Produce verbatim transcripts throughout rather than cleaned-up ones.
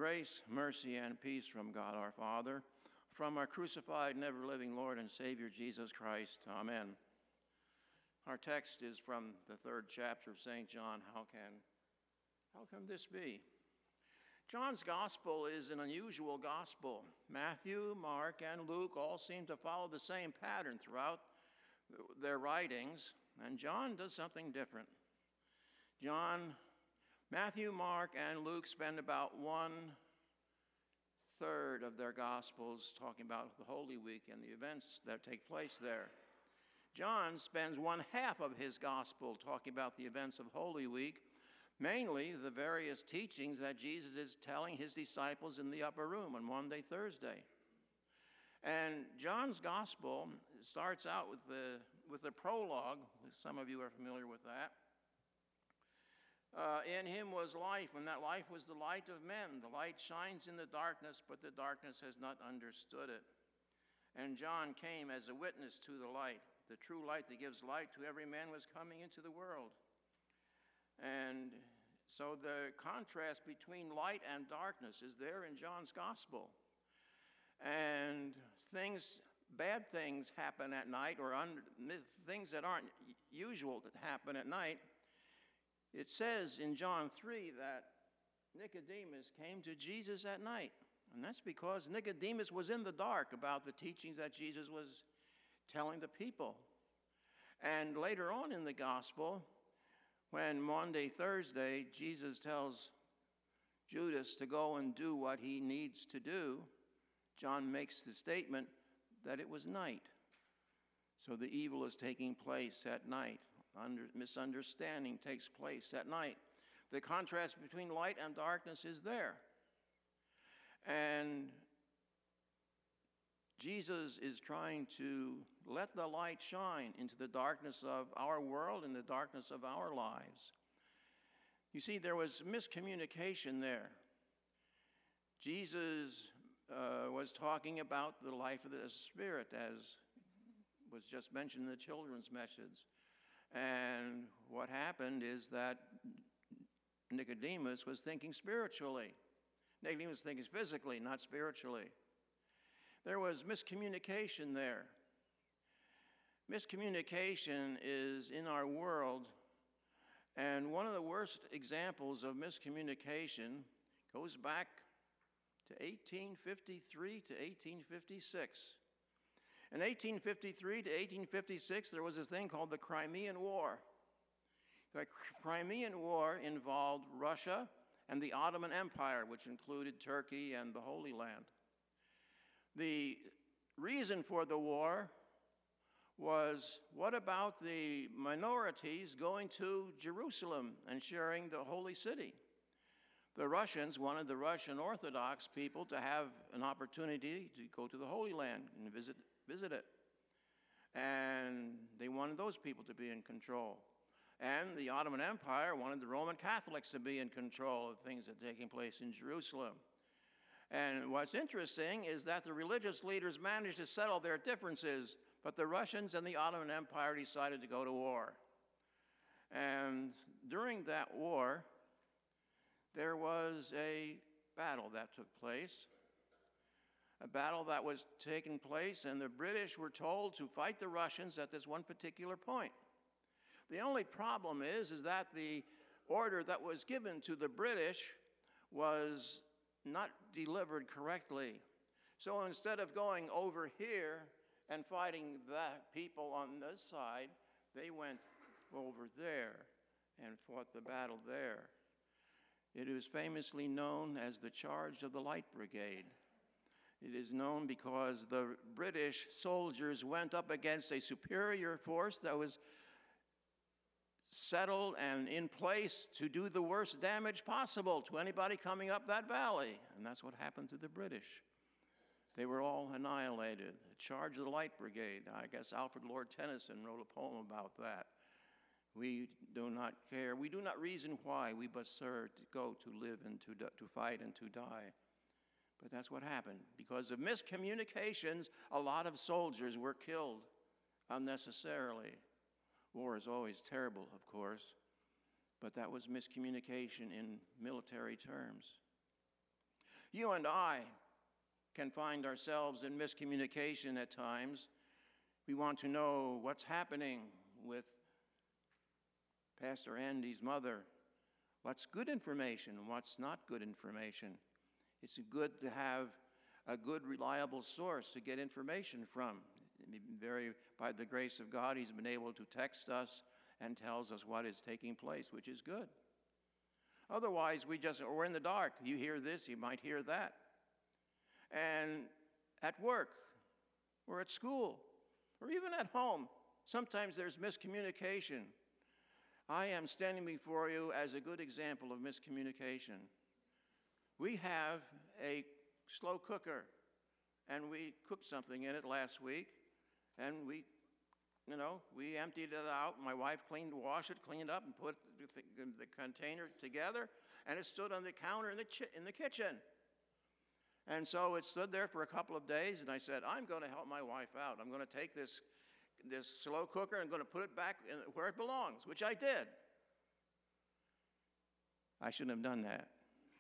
Grace, mercy, and peace from God our Father, from our crucified and ever-living Lord and Savior Jesus Christ. Amen. Our text is from the third chapter of Saint John. How can, how can this be? John's gospel is an unusual gospel. Matthew, Mark, and Luke all seem to follow the same pattern throughout their writings, and John does something different. John, Matthew, Mark, and Luke spend about one third of their gospels talking about the Holy Week and the events that take place there. John spends one half of his gospel talking about the events of Holy Week, mainly the various teachings that Jesus is telling his disciples in the upper room on Maundy Thursday. And John's gospel starts out with the, with the prologue. Some of you are familiar with that. Uh, in him was life, and that life was the light of men. The light shines in the darkness, but the darkness has not understood it. And John came as a witness to the light. The true light that gives light to every man was coming into the world. And so the contrast between light and darkness is there in John's gospel. And things, bad things happen at night, or under, things that aren't usual that happen at night. It says in John three that Nicodemus came to Jesus at night. And that's because Nicodemus was in the dark about the teachings that Jesus was telling the people. And later on in the gospel, when Maundy Thursday, Jesus tells Judas to go and do what he needs to do, John makes the statement that it was night. So the evil is taking place at night. Under, misunderstanding takes place at night. The contrast between light and darkness is there. And Jesus is trying to let the light shine into the darkness of our world and the darkness of our lives. You see, there was miscommunication there. Jesus uh, was talking about the life of the Spirit, as was just mentioned in the children's message. And what happened is that Nicodemus was thinking spiritually. Nicodemus was thinking physically, not spiritually. There was miscommunication there. Miscommunication is in our world, and one of the worst examples of miscommunication goes back to eighteen fifty-three to eighteen fifty-six. In eighteen fifty-three to eighteen fifty-six, there was this thing called the Crimean War. The Crimean War involved Russia and the Ottoman Empire, which included Turkey and the Holy Land. The reason for the war was, what about the minorities going to Jerusalem and sharing the holy city? The Russians wanted the Russian Orthodox people to have an opportunity to go to the Holy Land and visit visit it. And they wanted those people to be in control. And the Ottoman Empire wanted the Roman Catholics to be in control of things that are taking place in Jerusalem. And what's interesting is that the religious leaders managed to settle their differences, but the Russians and the Ottoman Empire decided to go to war. And during that war, there was a battle that took place. A battle that was taking place, and the British were told to fight the Russians at this one particular point. The only problem is, is that the order that was given to the British was not delivered correctly. So instead of going over here and fighting the people on this side, they went over there and fought the battle there. It is famously known as the Charge of the Light Brigade. It is known because the British soldiers went up against a superior force that was settled and in place to do the worst damage possible to anybody coming up that valley. And that's what happened to the British. They were all annihilated. The Charge of the Light Brigade. I guess Alfred Lord Tennyson wrote a poem about that. We do not care. We do not reason why. We but serve to go to live and to, to fight and to die. But that's what happened. Because of miscommunications, a lot of soldiers were killed unnecessarily. War is always terrible, of course, but that was miscommunication in military terms. You and I can find ourselves in miscommunication at times. We want to know what's happening with Pastor Andy's mother. What's good information and what's not good information. It's good to have a good, reliable source to get information from. Very, by the grace of God, he's been able to text us and tells us what is taking place, which is good. Otherwise, we just, we're in the dark. You hear this, you might hear that. And at work, or at school, or even at home, sometimes there's miscommunication. I am standing before you as a good example of miscommunication. We have a slow cooker, and we cooked something in it last week, and we, you know, we emptied it out. My wife cleaned, washed it, cleaned it up, and put the, the container together, and it stood on the counter in the, chi- in the kitchen. And so it stood there for a couple of days, and I said, I'm going to help my wife out. I'm going to take this, this slow cooker and I'm going to put it back in where it belongs, which I did. I shouldn't have done that.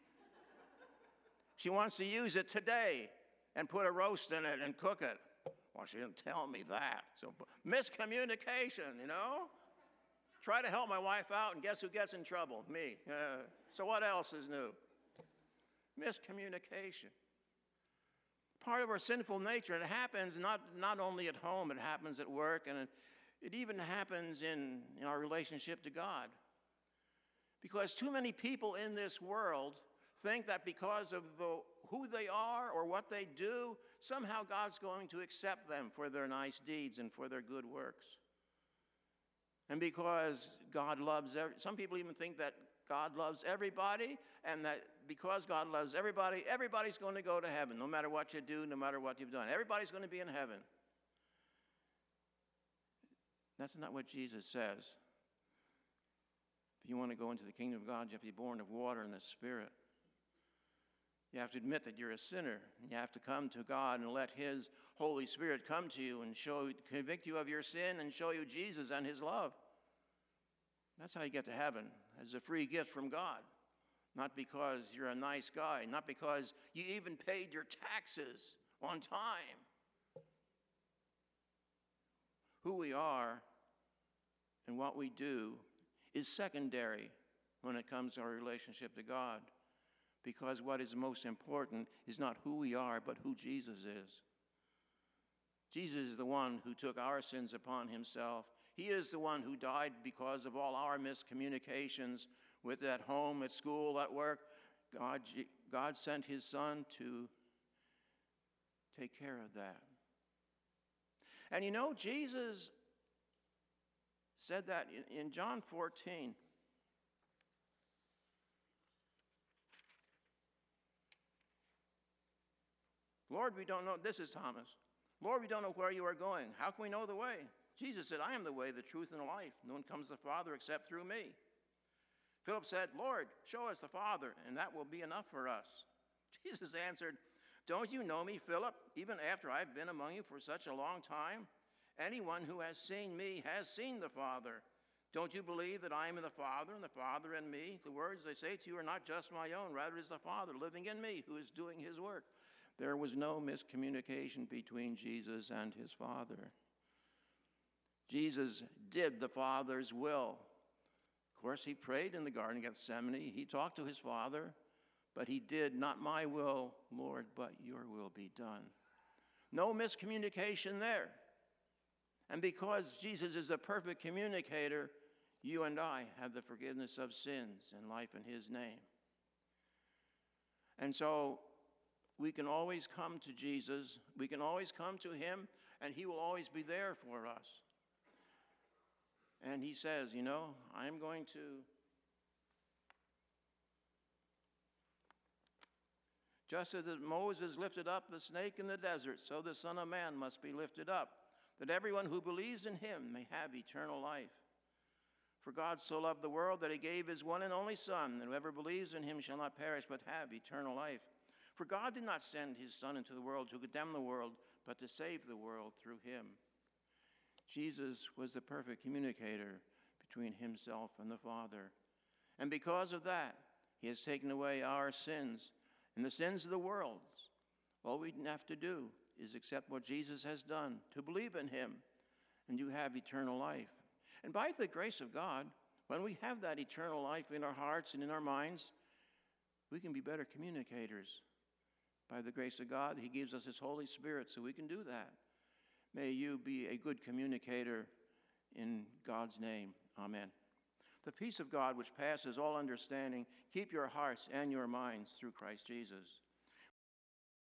She wants to use it today and put a roast in it and cook it. Well, she didn't tell me that. So miscommunication, you know? Try to help my wife out, and guess who gets in trouble? Me. Uh, so what else is new? Miscommunication. Part of our sinful nature, and it happens not, not only at home, it happens at work, and it, it even happens in, in our relationship to God. Because too many people in this world think that because of the, who they are or what they do, somehow God's going to accept them for their nice deeds and for their good works. And because God loves, every, some people even think that God loves everybody, and that because God loves everybody, everybody's going to go to heaven, no matter what you do, no matter what you've done. Everybody's going to be in heaven. That's not what Jesus says. If you want to go into the kingdom of God, you have to be born of water and the Spirit. You have to admit that you're a sinner. You have to come to God and let His Holy Spirit come to you and show, convict you of your sin and show you Jesus and His love. That's how you get to heaven, as a free gift from God. Not because you're a nice guy, not because you even paid your taxes on time. Who we are and what we do is secondary when it comes to our relationship to God. Because what is most important is not who we are, but who Jesus is. Jesus is the one who took our sins upon himself. He is the one who died because of all our miscommunications with at home, at school, at work. God, God sent his son to take care of that. And you know, Jesus said that in, in John fourteen. Lord, we don't know, this is Thomas. Lord, we don't know where you are going. How can we know the way? Jesus said, I am the way, the truth, and the life. No one comes to the Father except through me. Philip said, Lord, show us the Father, and that will be enough for us. Jesus answered, don't you know me, Philip, even after I've been among you for such a long time? Anyone who has seen me has seen the Father. Don't you believe that I am in the Father, and the Father in me? The words I say to you are not just my own, rather it is the Father living in me who is doing his work. There was no miscommunication between Jesus and his Father. Jesus did the Father's will. Of course, he prayed in the Garden of Gethsemane. He talked to his Father, but he did, not my will, Lord, but your will be done. No miscommunication there. And because Jesus is the perfect communicator, you and I have the forgiveness of sins and life in his name. And so we can always come to Jesus. We can always come to him, and he will always be there for us. And he says, you know, I'm going to just as Moses lifted up the snake in the desert, so the Son of Man must be lifted up, that everyone who believes in him may have eternal life. For God so loved the world that he gave his one and only Son, that whoever believes in him shall not perish but have eternal life. For God did not send his Son into the world to condemn the world, but to save the world through him. Jesus was the perfect communicator between himself and the Father. And because of that, he has taken away our sins. and the sins of the world. All we have to do is accept what Jesus has done, to believe in him, and you have eternal life. And by the grace of God, when we have that eternal life in our hearts and in our minds, we can be better communicators. By the grace of God, he gives us his Holy Spirit so we can do that. May you be a good communicator in God's name. Amen. The peace of God, which passes all understanding, keep your hearts and your minds through Christ Jesus.